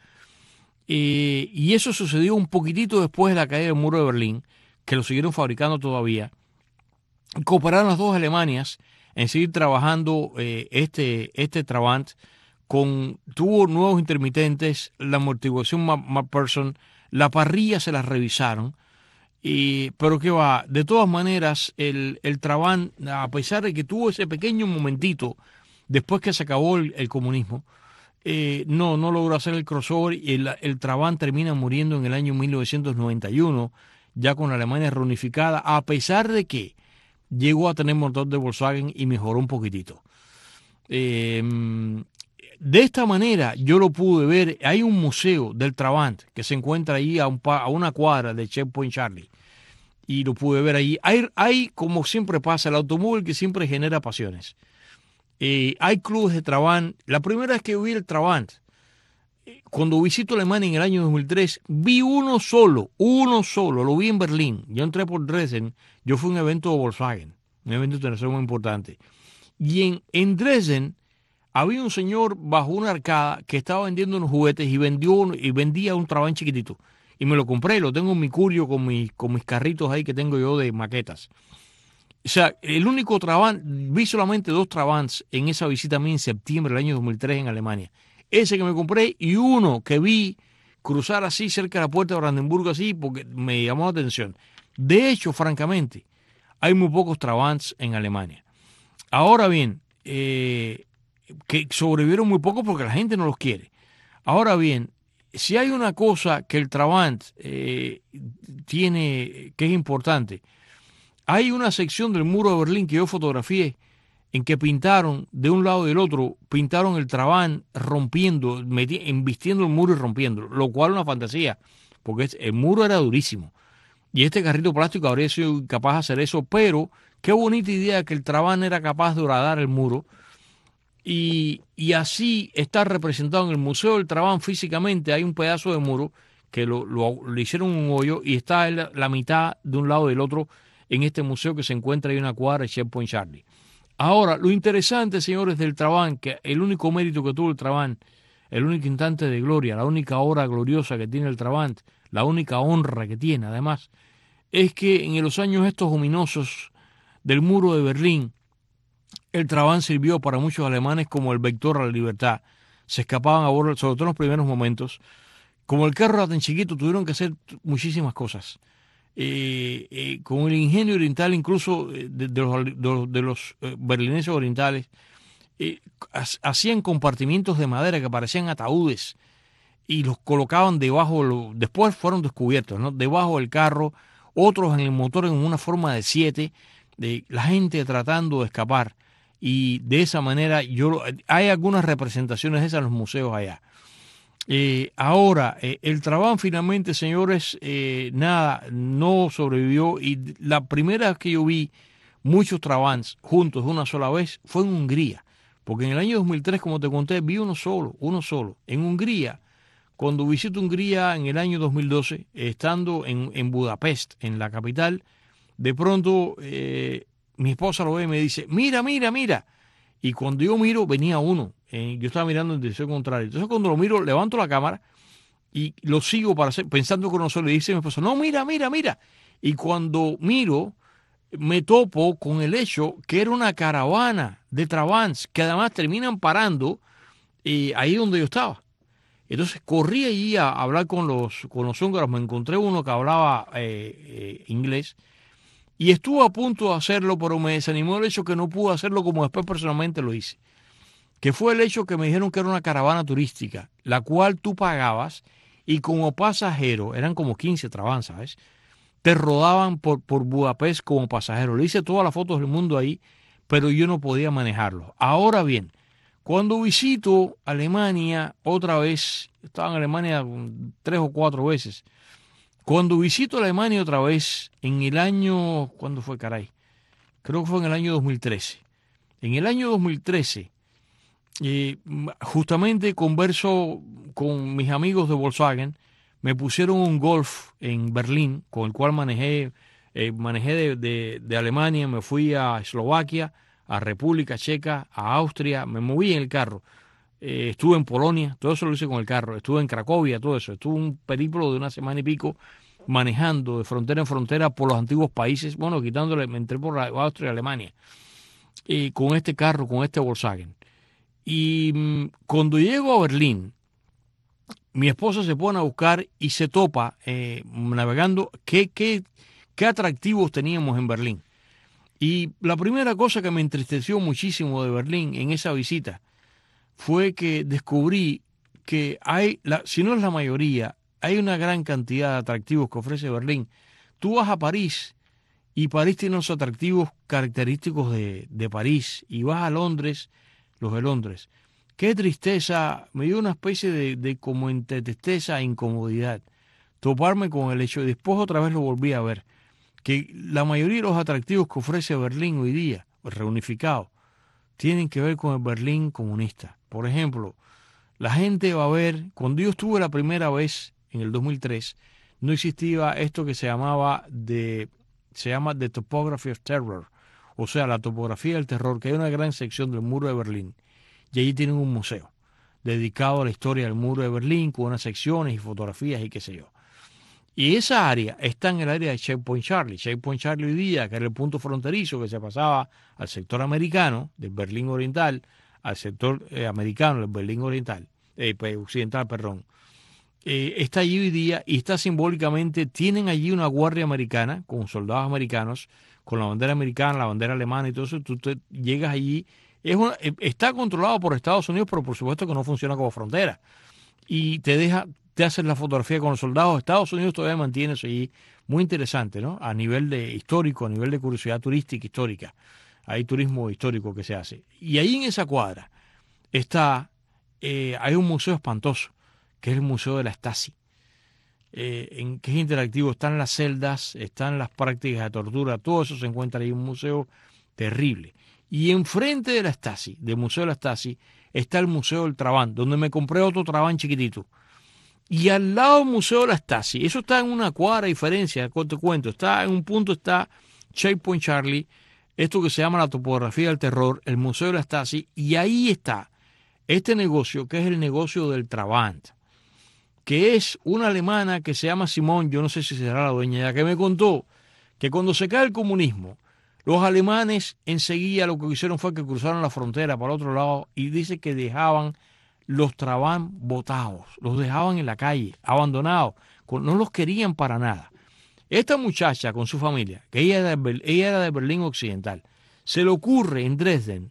Eh, y eso sucedió un poquitito después de la caída del muro de Berlín, que lo siguieron fabricando todavía. Cooperaron las dos Alemanias en seguir trabajando eh, este, este Trabant, con, tuvo nuevos intermitentes, la amortiguación McPherson, la parrilla se las revisaron, y, pero que va, de todas maneras, el, el Trabant, a pesar de que tuvo ese pequeño momentito después que se acabó el, el comunismo, Eh, no, no logró hacer el crossover, y el, el Trabant termina muriendo en el año mil novecientos noventa y uno, ya con la Alemania reunificada, a pesar de que llegó a tener motor de Volkswagen y mejoró un poquitito. Eh, de esta manera yo lo pude ver. Hay un museo del Trabant que se encuentra ahí a, un, a una cuadra de Checkpoint Charlie, y lo pude ver ahí. Hay, hay, como siempre pasa, el automóvil que siempre genera pasiones. Eh, hay clubes de Trabant. La primera vez que vi el Trabant, eh, cuando visito Alemania en el año dos mil tres, vi uno solo, uno solo, lo vi en Berlín. Yo entré por Dresden, yo fui a un evento de Volkswagen, un evento internacional muy importante. Y en, en Dresden había un señor bajo una arcada que estaba vendiendo unos juguetes y, vendió, y vendía un Trabant chiquitito. Y me lo compré, lo tengo en mi curio con, mi, con mis carritos ahí que tengo yo de maquetas. O sea, el único Trabant, vi solamente dos Trabants en esa visita a mí en septiembre del año dos mil tres en Alemania. Ese que me compré y uno que vi cruzar así cerca de la puerta de Brandenburgo, así, porque me llamó la atención. De hecho, francamente, hay muy pocos Trabants en Alemania. Ahora bien, eh, que sobrevivieron muy pocos porque la gente no los quiere. Ahora bien, si hay una cosa que el Trabant eh, tiene, que es importante, hay una sección del muro de Berlín que yo fotografié en que pintaron de un lado y del otro, pintaron el Trabant rompiendo, embistiendo el muro y rompiéndolo, lo cual es una fantasía, porque el muro era durísimo. Y este carrito plástico habría sido capaz de hacer eso, pero qué bonita idea que el Trabant era capaz de horadar el muro y, y así está representado en el Museo del Trabant físicamente. Hay un pedazo de muro que lo, lo, le hicieron un hoyo y está la, la mitad de un lado y del otro en este museo que se encuentra en una cuadra de Checkpoint Charlie. Ahora, lo interesante, señores, del Trabant, que el único mérito que tuvo el Trabant, el único instante de gloria, la única hora gloriosa que tiene el Trabant, la única honra que tiene, además, es que en los años estos ominosos del muro de Berlín, el Trabant sirvió para muchos alemanes como el vector a la libertad. Se escapaban a bordo, sobre todo en los primeros momentos. Como el carro era tan chiquito, tuvieron que hacer muchísimas cosas. Eh, eh, con el ingenio oriental, incluso de, de los, de los, de los eh, berlineses orientales, eh, hacían compartimientos de madera que parecían ataúdes y los colocaban debajo, lo, después fueron descubiertos, ¿no? Debajo del carro, otros en el motor en una forma de siete, de la gente tratando de escapar. Y de esa manera, yo hay algunas representaciones de esas en los museos allá. Eh, ahora, eh, el Trabant finalmente, señores, eh, nada, no sobrevivió, y la primera vez que yo vi muchos Trabants juntos una sola vez fue en Hungría, porque en el año dos mil tres, como te conté, vi uno solo, uno solo. En Hungría, cuando visito Hungría en el año dos mil doce, estando en, en Budapest, en la capital, de pronto eh, mi esposa lo ve y me dice, mira, mira, mira. Y cuando yo miro, venía uno. Eh, yo estaba mirando en dirección contraria. Entonces, cuando lo miro, levanto la cámara y lo sigo para hacer, pensando que no se le dice a mi esposa, no, mira, mira, mira. Y cuando miro, me topo con el hecho que era una caravana de Trabants que además terminan parando eh, ahí donde yo estaba. Entonces, corrí allí a hablar con los, con los húngaros. Me encontré uno que hablaba eh, eh, inglés. Y estuve a punto de hacerlo, pero me desanimó el hecho que no pude hacerlo como después personalmente lo hice. Que fue el hecho que me dijeron que era una caravana turística, la cual tú pagabas y como pasajero, eran como quince Trabants, ¿sabes? Te rodaban por, por Budapest como pasajero. Le hice todas las fotos del mundo ahí, pero yo no podía manejarlo. Ahora bien, cuando visito Alemania otra vez, estaba en Alemania tres o cuatro veces, cuando visito Alemania otra vez, en el año, ¿cuándo fue, caray? Creo que fue en el año dos mil trece. En el año dos mil trece, eh, justamente converso con mis amigos de Volkswagen, me pusieron un Golf en Berlín, con el cual manejé, eh, manejé de, de, de Alemania, me fui a Eslovaquia, a República Checa, a Austria, me moví en el carro. Eh, estuve en Polonia, todo eso lo hice con el carro, estuve en Cracovia, todo eso, estuve un periplo de una semana y pico manejando de frontera en frontera por los antiguos países, bueno, quitándole, me entré por Austria y Alemania, eh, con este carro, con este Volkswagen. Y mmm, cuando llego a Berlín, mi esposa se pone a buscar y se topa, eh, navegando, qué, qué, qué atractivos teníamos en Berlín. Y la primera cosa que me entristeció muchísimo de Berlín en esa visita fue que descubrí que hay, la, si no es la mayoría, hay una gran cantidad de atractivos que ofrece Berlín. Tú vas a París y París tiene los atractivos característicos de, de París, y vas a Londres, los de Londres. Qué tristeza, me dio una especie de, de como entre tristeza e incomodidad toparme con el hecho, y después otra vez lo volví a ver, que la mayoría de los atractivos que ofrece Berlín hoy día, reunificado, tienen que ver con el Berlín comunista. Por ejemplo, la gente va a ver, cuando yo estuve la primera vez en el dos mil tres, no existía esto que se llamaba de, se llama The Topography of Terror, o sea, la topografía del terror, que hay una gran sección del muro de Berlín, y allí tienen un museo dedicado a la historia del muro de Berlín, con unas secciones y fotografías y qué sé yo. Y esa área está en el área de Checkpoint Charlie. Checkpoint Charlie hoy día, que era el punto fronterizo que se pasaba al sector americano, del Berlín Oriental, al sector eh, americano del Berlín Oriental, eh, pues, occidental, perdón. Eh, está allí hoy día y está simbólicamente, tienen allí una guardia americana con soldados americanos, con la bandera americana, la bandera alemana y todo eso. Tú te, llegas allí, es una, está controlado por Estados Unidos, pero por supuesto que no funciona como frontera. Y te deja, te hacen la fotografía con los soldados. Estados Unidos todavía mantiene eso allí, muy interesante, ¿no? A nivel de histórico, a nivel de curiosidad turística histórica. Hay turismo histórico que se hace. Y ahí en esa cuadra está, eh, hay un museo espantoso, que es el Museo de la Stasi. eh, en que es interactivo, están las celdas, están las prácticas de tortura, todo eso se encuentra ahí en un museo terrible. Y enfrente de la Stasi, del Museo de la Stasi, está el Museo del Trabant, donde me compré otro Trabant chiquitito. Y al lado del Museo de la Stasi, eso está en una cuadra de diferencia, te cuento, está en un punto está Checkpoint Charlie, esto que se llama la topografía del terror, el Museo de la Stasi, y ahí está este negocio, que es el negocio del Trabant, que es una alemana que se llama Simón, yo no sé si será la dueña ya, que me contó que cuando se cae el comunismo, los alemanes enseguida lo que hicieron fue que cruzaron la frontera para el otro lado y dice que dejaban los Trabant botados, los dejaban en la calle, abandonados, no los querían para nada. Esta muchacha con su familia, que ella era, de, ella era de Berlín Occidental, se le ocurre en Dresden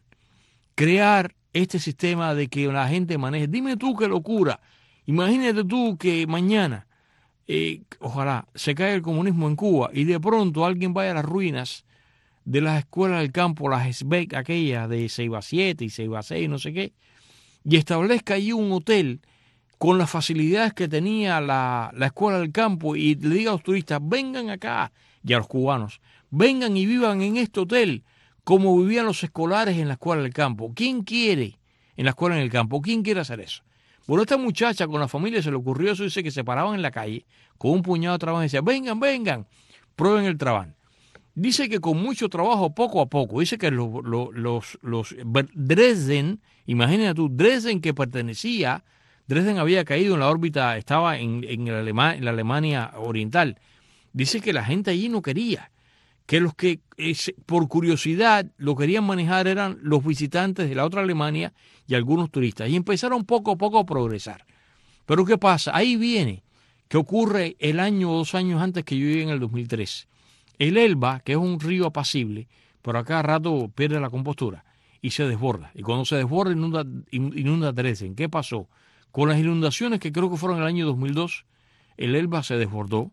crear este sistema de que la gente maneje. Dime tú qué locura. Imagínate tú que mañana, eh, ojalá, se caiga el comunismo en Cuba y de pronto alguien vaya a las ruinas de las escuelas del campo, las S B E C, aquellas de Ceiba siete y Ceiba seis, no sé qué, y establezca allí un hotel con las facilidades que tenía la, la escuela del campo y le diga a los turistas, vengan acá, y a los cubanos, vengan y vivan en este hotel como vivían los escolares en la escuela del campo. ¿Quién quiere en la escuela en el campo? ¿Quién quiere hacer eso? Bueno, esta muchacha con la familia se le ocurrió eso, dice que se paraban en la calle con un puñado de Trabant y decía, vengan, vengan, prueben el Trabant. Dice que con mucho trabajo, poco a poco, dice que los, los, los, los Dresden, imagínate tú, Dresden que pertenecía, Dresden había caído en la órbita, estaba en, en, el Alema, en la Alemania Oriental. Dice que la gente allí no quería, que los que es, por curiosidad lo querían manejar eran los visitantes de la otra Alemania y algunos turistas. Y empezaron poco a poco a progresar. Pero ¿qué pasa? Ahí viene, que ocurre el año o dos años antes que yo llegué en el dos mil tres. El Elba, que es un río apacible, pero a cada rato pierde la compostura y se desborda. Y cuando se desborda, inunda, inunda Dresden. ¿Qué pasó? Con las inundaciones que creo que fueron en el año dos mil dos, el Elba se desbordó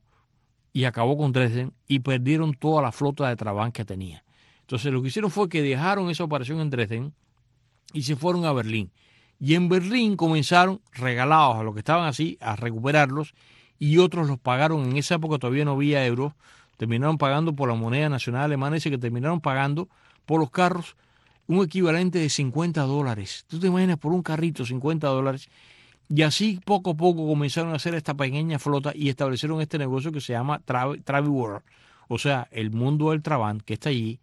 y acabó con Dresden y perdieron toda la flota de Trabant que tenía. Entonces lo que hicieron fue que dejaron esa operación en Dresden y se fueron a Berlín. Y en Berlín comenzaron, regalados a los que estaban así, a recuperarlos y otros los pagaron. En esa época todavía no había euros. Terminaron pagando por la moneda nacional alemana, dice que terminaron pagando por los carros un equivalente de cincuenta dólares. Tú te imaginas por un carrito cincuenta dólares. Y así poco a poco comenzaron a hacer esta pequeña flota y establecieron este negocio que se llama Travel World, o sea, el mundo del Trabant que está allí.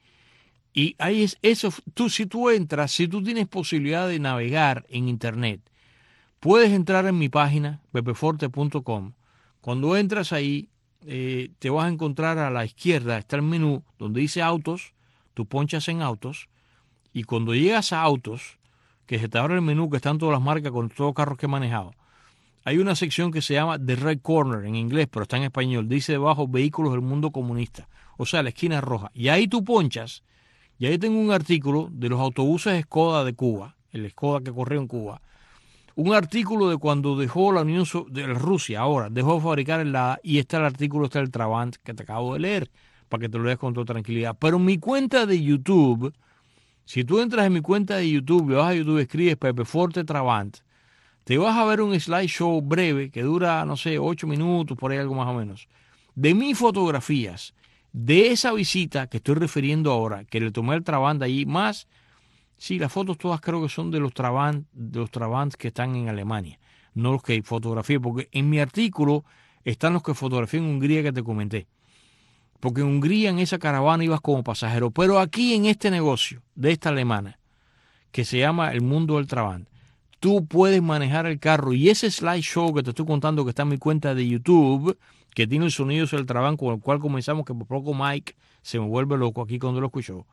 Y ahí es eso, tú si tú entras, si tú tienes posibilidad de navegar en internet, puedes entrar en mi página, pepe forte punto com. Cuando entras ahí, Eh, te vas a encontrar a la izquierda, está el menú donde dice autos, tú ponchas en autos y cuando llegas a autos, que se te abre el menú que están todas las marcas con todos los carros que he manejado, hay una sección que se llama The Red Corner en inglés, pero está en español, dice debajo vehículos del mundo comunista, o sea la esquina roja, y ahí tú ponchas y ahí tengo un artículo de los autobuses Skoda de Cuba, el Skoda que corrió en Cuba, un artículo de cuando dejó la Unión so de Rusia, ahora dejó de fabricar el Lada, y está el artículo, está el Trabant que te acabo de leer, para que te lo leas con toda tranquilidad. Pero mi cuenta de YouTube, si tú entras en mi cuenta de YouTube y vas a YouTube y escribes Pepe Forte Trabant, te vas a ver un slideshow breve que dura, no sé, ocho minutos, por ahí algo más o menos, de mis fotografías, de esa visita que estoy refiriendo ahora, que le tomé el Trabant allí, más. Sí, las fotos todas creo que son de los Trabant, de los Trabant que están en Alemania, no los que fotografié, porque en mi artículo están los que fotografié en Hungría que te comenté. Porque en Hungría en esa caravana ibas como pasajero, pero aquí en este negocio de esta alemana, que se llama el mundo del Trabant, tú puedes manejar el carro y ese slideshow que te estoy contando que está en mi cuenta de YouTube, que tiene el sonido del Trabant con el cual comenzamos, que por poco Mike se me vuelve loco aquí cuando lo escuchó.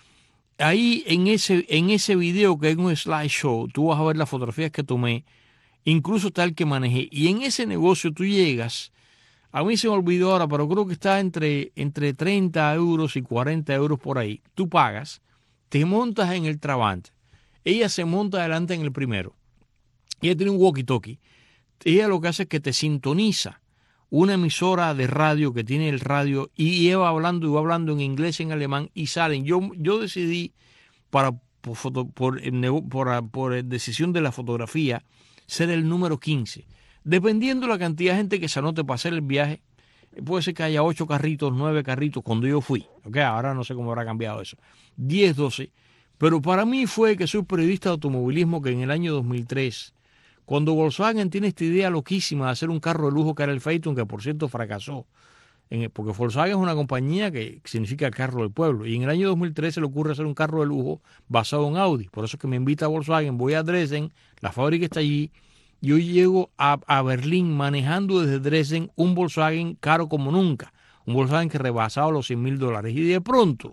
Ahí en ese, en ese video que es un slideshow, tú vas a ver las fotografías que tomé, incluso está el que manejé. Y en ese negocio tú llegas, a mí se me olvidó ahora, pero creo que está entre, entre treinta euros y cuarenta euros por ahí. Tú pagas, te montas en el Trabant, ella se monta adelante en el primero. Ella tiene un walkie-talkie. Ella lo que hace es que te sintoniza una emisora de radio que tiene el radio y ella va hablando y va hablando en inglés y en alemán y salen. Yo, yo decidí, para, por, foto, por, por, por decisión de la fotografía, ser el número quince. Dependiendo de la cantidad de gente que se anote para hacer el viaje, puede ser que haya ocho carritos, nueve carritos cuando yo fui. ¿Okay? Ahora no sé cómo habrá cambiado eso. diez, doce. Pero para mí fue que soy periodista de automovilismo que en el año dos mil tres, cuando Volkswagen tiene esta idea loquísima de hacer un carro de lujo que era el Phaeton, que por cierto fracasó, en el, porque Volkswagen es una compañía que significa carro del pueblo. Y en el año dos mil tres se le ocurre hacer un carro de lujo basado en Audi. Por eso es que me invita a Volkswagen, voy a Dresden, la fábrica está allí. Yo llego a, a Berlín manejando desde Dresden un Volkswagen caro como nunca. Un Volkswagen que rebasaba los cien mil dólares. Y de pronto,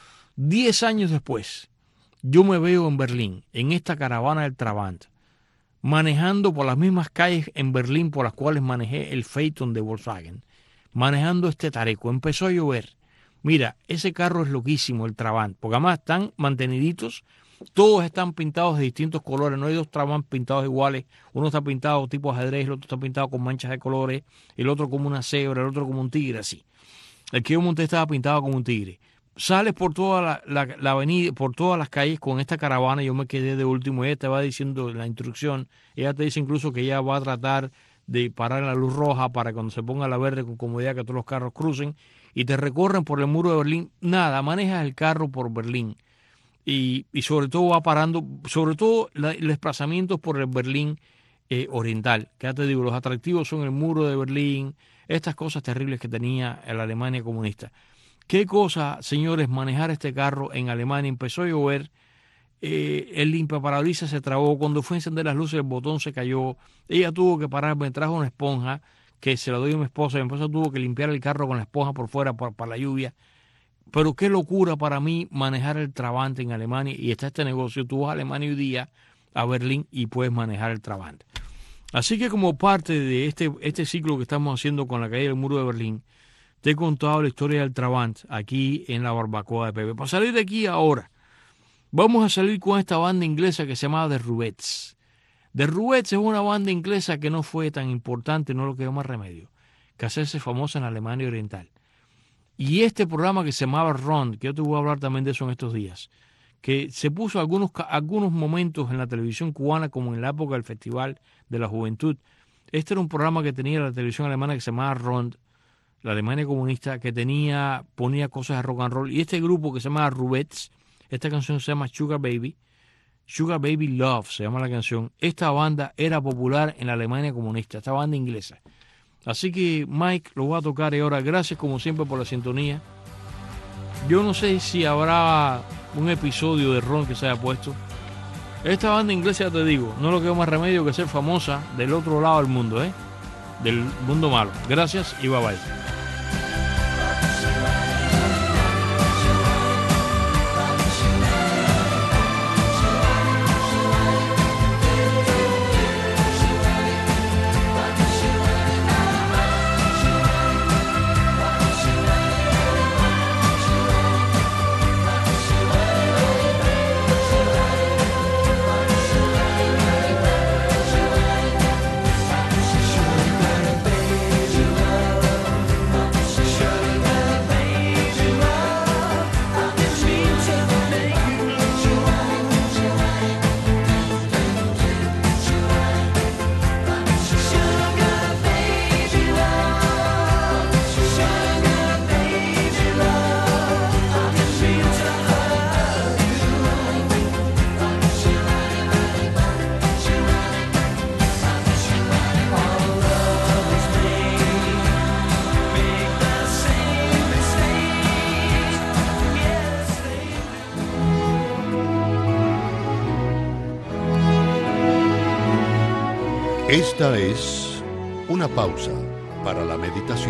diez años después, yo me veo en Berlín, en esta caravana del Trabant, manejando por las mismas calles en Berlín por las cuales manejé el Phaeton de Volkswagen, manejando este Tareco. Empezó a llover. Mira, ese carro es loquísimo, el Trabant, porque además están manteniditos. Todos están pintados de distintos colores, no hay dos Trabant pintados iguales. Uno está pintado tipo ajedrez, el otro está pintado con manchas de colores, el otro como una cebra, el otro como un tigre, así. El que yo monté estaba pintado como un tigre. Sales por toda la, la, la avenida, por todas las calles con esta caravana. Yo me quedé de último. Ella te va diciendo la instrucción. Ella te dice incluso que ella va a tratar de parar en la luz roja para cuando se ponga la verde con comodidad que todos los carros crucen. Y te recorren por el muro de Berlín. Nada, manejas el carro por Berlín. Y, y sobre todo va parando, sobre todo la, los desplazamientos por el Berlín eh, oriental. Que ya te digo, los atractivos son el muro de Berlín, estas cosas terribles que tenía la Alemania comunista. Qué cosa, señores, manejar este carro en Alemania. Empezó a llover, eh, el limpiaparabrisas se trabó, cuando fue a encender las luces el botón se cayó, ella tuvo que parar, me trajo una esponja que se la doy a mi esposa, y mi esposa tuvo que limpiar el carro con la esponja por fuera para, para la lluvia. Pero qué locura para mí manejar el Trabant en Alemania, y está este negocio. Tú vas a Alemania hoy día, a Berlín, y puedes manejar el Trabant. Así que como parte de este, este ciclo que estamos haciendo con la caída del muro de Berlín, te he contado la historia del Trabant aquí en la barbacoa de Pepe. Para salir de aquí ahora, vamos a salir con esta banda inglesa que se llama The Rubettes. The Rubettes es una banda inglesa que no fue tan importante, no lo quedó más remedio que hacerse famosa en Alemania Oriental. Y este programa que se llamaba Ron, que yo te voy a hablar también de eso en estos días, que se puso algunos, algunos momentos en la televisión cubana, como en la época del Festival de la Juventud. Este era un programa que tenía la televisión alemana que se llamaba Ron, la Alemania comunista, que tenía, ponía cosas de rock and roll. Y este grupo que se llama Rubettes, esta canción se llama Sugar Baby, Sugar Baby Love se llama la canción. Esta banda era popular en la Alemania comunista, esta banda inglesa. Así que, Mike, lo voy a tocar ahora. Gracias, como siempre, por la sintonía. Yo no sé si habrá un episodio de Ron que se haya puesto. Esta banda inglesa, ya te digo, no lo quedó más remedio que ser famosa del otro lado del mundo, ¿eh? Del mundo malo. Gracias y bye bye. Esta es una pausa para la meditación.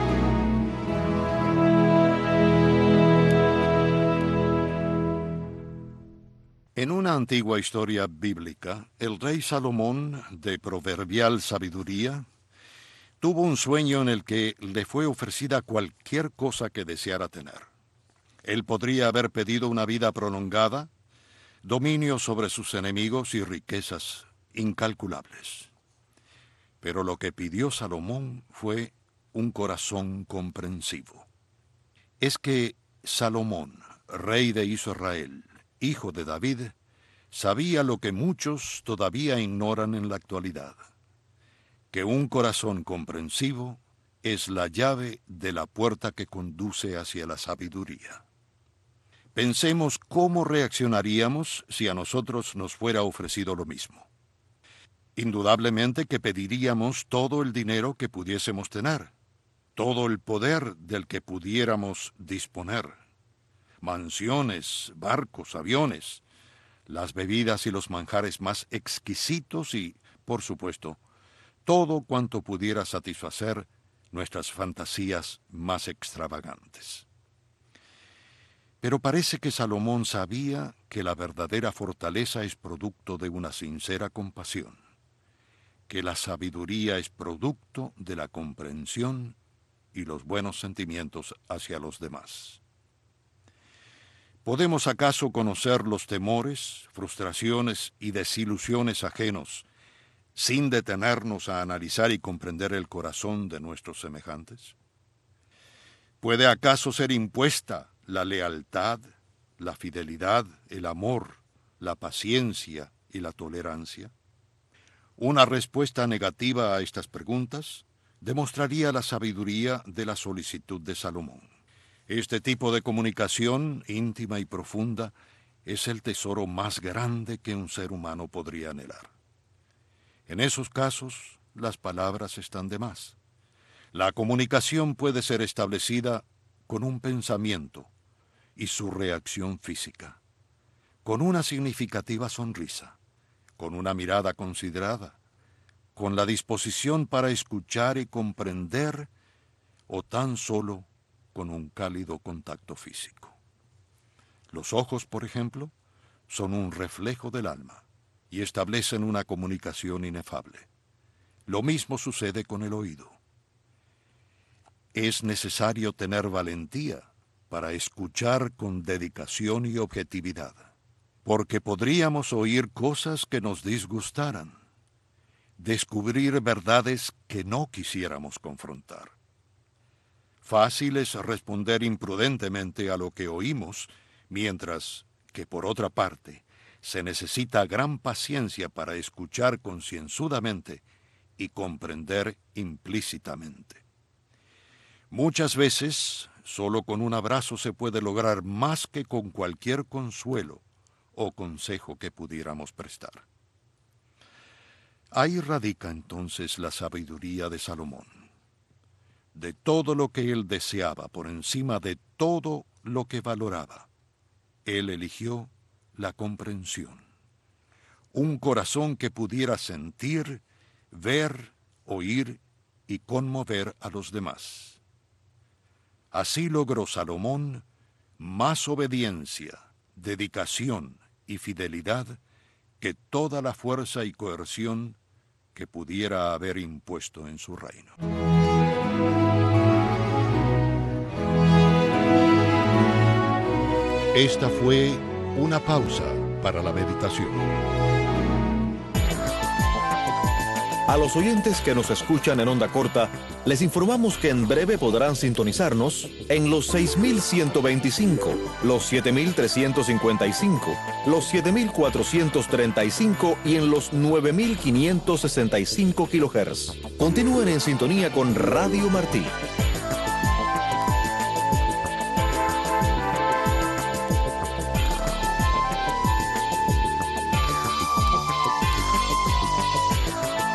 En una antigua historia bíblica, el rey Salomón, de proverbial sabiduría, tuvo un sueño en el que le fue ofrecida cualquier cosa que deseara tener. Él podría haber pedido una vida prolongada, dominio sobre sus enemigos y riquezas incalculables. Pero lo que pidió Salomón fue un corazón comprensivo. Es que Salomón, rey de Israel, hijo de David, sabía lo que muchos todavía ignoran en la actualidad, que un corazón comprensivo es la llave de la puerta que conduce hacia la sabiduría. Pensemos cómo reaccionaríamos si a nosotros nos fuera ofrecido lo mismo. Indudablemente que pediríamos todo el dinero que pudiésemos tener, todo el poder del que pudiéramos disponer, mansiones, barcos, aviones, las bebidas y los manjares más exquisitos y, por supuesto, todo cuanto pudiera satisfacer nuestras fantasías más extravagantes. Pero parece que Salomón sabía que la verdadera fortaleza es producto de una sincera compasión, que la sabiduría es producto de la comprensión y los buenos sentimientos hacia los demás. ¿Podemos acaso conocer los temores, frustraciones y desilusiones ajenos sin detenernos a analizar y comprender el corazón de nuestros semejantes? ¿Puede acaso ser impuesta la lealtad, la fidelidad, el amor, la paciencia y la tolerancia? Una respuesta negativa a estas preguntas demostraría la sabiduría de la solicitud de Salomón. Este tipo de comunicación íntima y profunda es el tesoro más grande que un ser humano podría anhelar. En esos casos, las palabras están de más. La comunicación puede ser establecida con un pensamiento y su reacción física, con una significativa sonrisa, con una mirada considerada, con la disposición para escuchar y comprender, o tan solo con un cálido contacto físico. Los ojos, por ejemplo, son un reflejo del alma y establecen una comunicación inefable. Lo mismo sucede con el oído. Es necesario tener valentía para escuchar con dedicación y objetividad, porque podríamos oír cosas que nos disgustaran, descubrir verdades que no quisiéramos confrontar. Fácil es responder imprudentemente a lo que oímos, mientras que, por otra parte, se necesita gran paciencia para escuchar concienzudamente y comprender implícitamente. Muchas veces, solo con un abrazo se puede lograr más que con cualquier consuelo o consejo que pudiéramos prestar. Ahí radica entonces la sabiduría de Salomón. De todo lo que él deseaba, por encima de todo lo que valoraba, él eligió la comprensión. Un corazón que pudiera sentir, ver, oír y conmover a los demás. Así logró Salomón más obediencia, dedicación y fidelidad que toda la fuerza y coerción que pudiera haber impuesto en su reino. Esta fue una pausa para la meditación. A los oyentes que nos escuchan en onda corta, les informamos que en breve podrán sintonizarnos en los seis mil ciento veinticinco, los siete mil trescientos cincuenta y cinco, los siete mil cuatrocientos treinta y cinco y en los nueve mil quinientos sesenta y cinco kilohertz. Continúen en sintonía con Radio Martí.